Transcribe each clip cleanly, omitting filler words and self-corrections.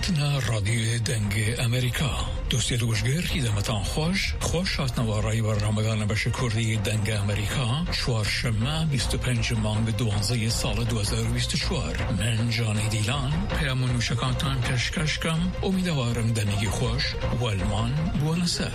هاتنا رادیو دنگ امریکا دوستی لوشگر خدمتان خوش هاتنوارای برنامه‌دان بخش کردی دنگ امریکا چهارشنبه 25 مانگ 12 سال 2024 من جانی دیلان پیام نوشکانتان پیشکش کم امیدوارم دنگی خوش و المان بونسر.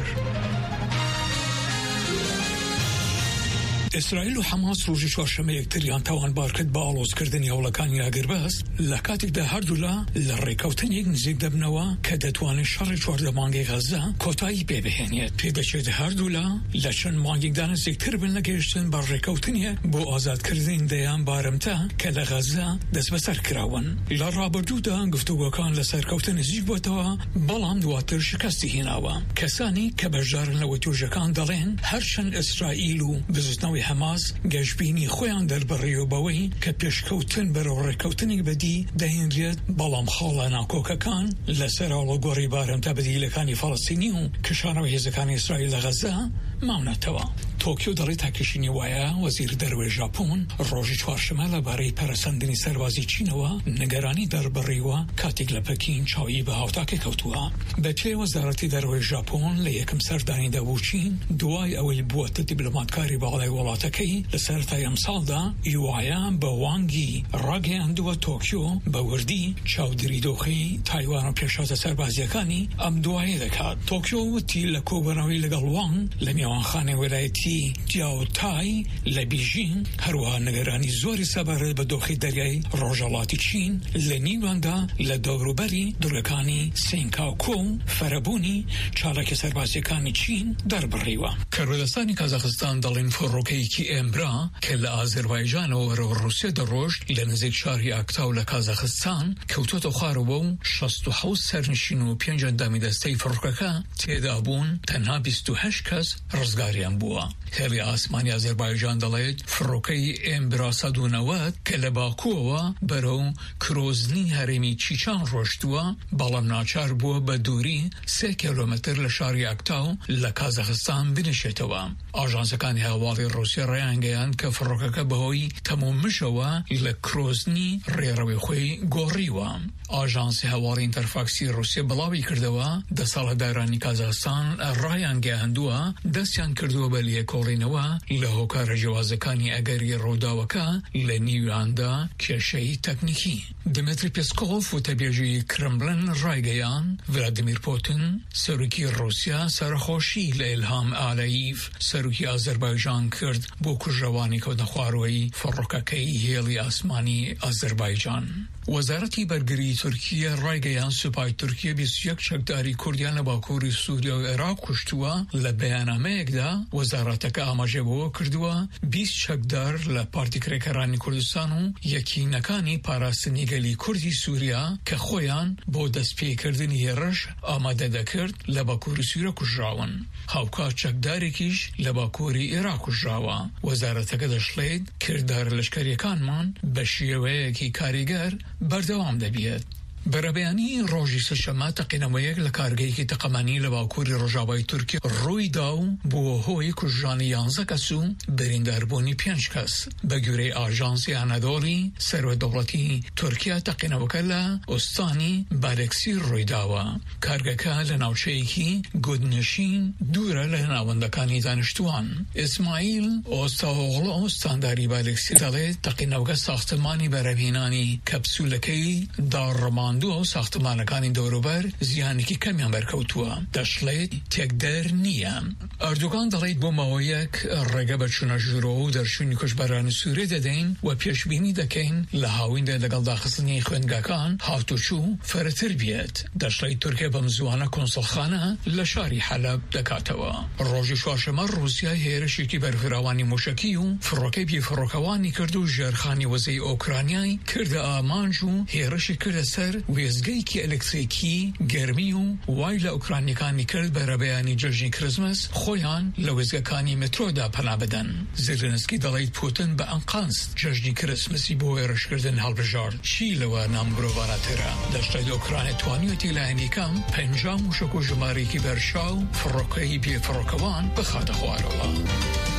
اسرائیل و حماس روزی چهارشنبه یکتریان توان بار کرد با آلوزکردنی هەوڵەکانی ئاگربەست لە کاتێکدا هەردوولا لە ڕێکەوتنێک نزیک دەبنەوە کە دەتوانێت شەڕی 14 مانگی غەزە کۆتایی پێبهێنێت. پێدەچێت هەردوولا لە چەند مانگێکدا نزیکتر بن لە گەیشتن بە ڕێکەوتنێک بۆ ئازادکردنی دەیان بارمتە کە لە غەزە دەست بەسەر کراون. لە ڕابردوودا گفتوگۆکان لە سەرکەوتن نزیک بووەتەوە بەڵام دواتر شکستی هێناوە. کەسانی کە بەشدارن لەوە توێژەکان دەڵێن هەرچەند ئیسرائیل و بزوتنەوەی حماس گەشتبینی خۆیان دەربڕیەوە بەوەی کە پێشکەوتن بەرەو ڕێکەوتنێک بەدی دەهێنرێت بەڵام خاڵە ناکۆکەکان لەسەر ئاڵۆگۆڕی بارمتە بەدیلەکانی فەڵەستینی و کشانەوە هێزەکانی ئیسرائیل لە غەزە ماونەتەوە. تۆکیۆ دەڵێت تاکێشینی وایە وەزیر دەروێ ژاپۆن ڕۆژی چوارشەمە لەبارەی پەرەسەندنی سەربازی چینەوە نیگەرانی دەربڕیوە کاتێک لە پەکین چاوی بە هاوتاکە کەوتووە. بەپێی وەزارەتی دەروێ ژاپۆن لە یەکەم سەردانیدا بوو چین دوای ئەوەی بووەتە دیپلۆماتکاری باڵای وڵاتەکەی لە سەرەتای ئەم ساڵدا یوایە بە وانگی ڕاگەیاندووە تۆکیۆ بە وردی چاودێری دۆخەی تایوان و پێشازە سەربازیەکانی ئەم دوایە دەکات. تۆکیۆ وتی لە کۆبوونەوەی لەگەڵ وانگ لە میوانخانەی وەلایەتی جیاوتای لە بیژین هەروەها نیگەرانی زۆری سەبارەت بە دۆخی دەریای ڕۆژهەڵاتی چین لە نیواندا لە دەوروبەری دوورگەکانی سینکاوکۆ و فەرەبوونی چالاکی سەربازیەکانی چین دەربڕیوە. کەروەدەستانی کازاخستان دەڵێن فڕۆکەیەکی ئێمبرا کە لە ئازەربایجانەوە وەرەوە ڕووسیا دەڕۆشت لە نزیک شاری ئاکتاو لە کازاخستان کەوتۆتە خوارەوە و 67 سەرنشین و 5 ئەندامی دەستەی فڕۆکەکە تێدا بوون تەنها 28 کەس ڕزگاریان بووە. هێڵی ئاسمانی ئازەربایجان دەڵێت فڕۆکەی ئێمبرا 190 کە لە باکووەوە بەرەو کرۆزنی هەرێمی چیچان ڕۆشتووە بەڵام ناچار بووە بە دووری 3 کیلۆمەتر لە شاری ئاکتاو لە کازاخستان بنشێتەوە. ئاژانسەکانی هاواڵی ڕووسیا ڕایانگەیان کە فڕۆکەکە بەهۆی تەمومشەوە لە کرۆزنی ڕێڕەوەی خۆی گۆڕیوە. ئاژانسی هاواڵی ئینتەرفاکسی ڕووسیا بڵاوی کردەوە دەسەڵاتدارانی کازاخستان ڕایانگەیاندووە دەستیان کردووە بە لێکۆڵینەوە لە هۆکارە جیاوازەکانی ئەگەری ڕووداوەکە لە نیویاندا کێشەی تەکنیکی. دمتری پێسکۆڤ وتەبێژی کرملن ڕایگەیان ڤلادیمیر پوتین سەرۆکی ڕووسیا سەرخۆشی لە ئیلهام ئالەیڤ سەرۆکی ئازەربایجان کرد بۆ کوژەوانی کەوتە خوارەوەی فڕۆکەکەی هێڵی ئاسمانی ئازەربایجان. وەزارەتی بەرگری تورکیە ڕایگەیان سوپای تورکیە 21 چەکداری کوردیان لە باکووری سووریا و عێراق کوشتووە. لە بەیاننامەیەکدا وەزارەتەکە ئاماژەبەوە کردووە 20 چەکدار لە پارتی کرێکەرانی کوردستان و یەکینەکانی پاراستنی گەلی کوردی سووریا کە خۆیان بۆ دەستپێکردنی هێرش ئامادە دەکرد لە باکووری سووریا کوژراون. هاوکات چەکدارێکیش لە باکووری عێراق کوژراوە. وەزارەتەکە دەشڵێت کردار لەشکریەکانمان بە شێوەیەکی کاریگەر بەردەوام دەبێت. بەرەبەیانی ڕۆژی سەشەمە تەقینەوەیەک لە کارگەیەکی تەقەمانی لە باکووری ڕۆژاوای تورکیا ڕوویدا و بووە هۆی کوژرانی 11 کەس و برینداربوونی 5 کەس. بە گوێرەی ئاژانسی ئانادۆڵی سەرۆک دەوڵەتی تورکیا تەقینەوەکە لە ئۆستانی بارێکسی ڕوویداوە. کارگەکە لە ناوچەیەکی گودنشین دوورە لە ناوەندەکانی دانیشتوان. ئیسماعیل ئۆستاوغڵۆ ئۆستانداری بارێکسی دەڵێت تەقینەوەکە ساختمانی بەرەبهێنانی کەپسولەکەی داڕەمان و ساختمانەکانی دەوروبەر زیانێکی کەمیان بەرکەوتووە. دەشڵێت تێکدەر نییە. ئەردوگان دەڵێت بۆ ماوەیەک ڕێگە بە چوونەژورۆ و دەرچوونی کوژبەرانی سووریا دەدەین و پێشبینی دەکەین لە هاویندا لەگەڵ داخستنی خوێندگاکان هاتوچوو فەرەتر بێت. دەشڵێت تورکیا بەم زوانە کۆنسڵخانە لە شاری حەلەب دەکاتەوە. ڕۆژی چوارشەمە ڕووسیا هێرشێکی بەرفراوانی موشکی و فڕۆکەی بێفڕۆکەوانی کرد و ژێرخانی وەزەی ئۆکرانیای کردە ئامانج و هێرشی کردە سەر وێزگەیەکی ئەلکتریکی گەرمی و وای لە ئوکرانیەکانی کرد بەرەبەیانی جەژنی کریسمس خۆیان لە وێزگەکانی مترۆدا پەنا بدەن. زێلێنسکی دەڵێت پوتین بە ئەنقەست جەژنی کریسمسی بۆ هێرشکردن هەڵبژارد. چی لەوە نامگرۆڤانەترە؟ دەشڵێت ئۆکرانیا توانیوەتی لایەنیکەم 50 موشک و ژمارەیەکی بەرشاو فڕۆکەی بێفڕۆکەوان بخاتە خوارەوە.